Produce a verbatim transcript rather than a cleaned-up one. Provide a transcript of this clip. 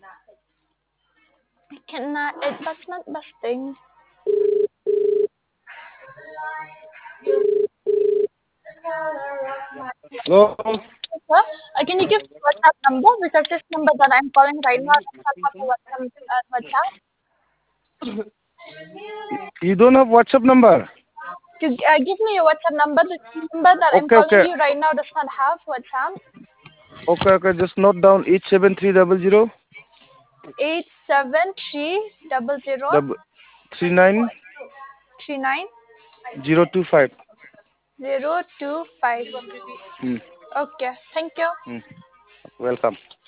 I cannot. It, that's not busting. Hello? Sir, uh, can you give me WhatsApp number? Because this number that I'm calling right now does not have a WhatsApp. Uh, WhatsApp. You don't have WhatsApp number? To, uh, give me your WhatsApp number. The number that I'm Okay, calling okay. you right now does not have WhatsApp. Okay, okay. Just note down eight seven three zero zero Eight seven three double zero double three nine three nine zero two five. zero two five. Hmm. Okay. Thank you. Hmm. Welcome.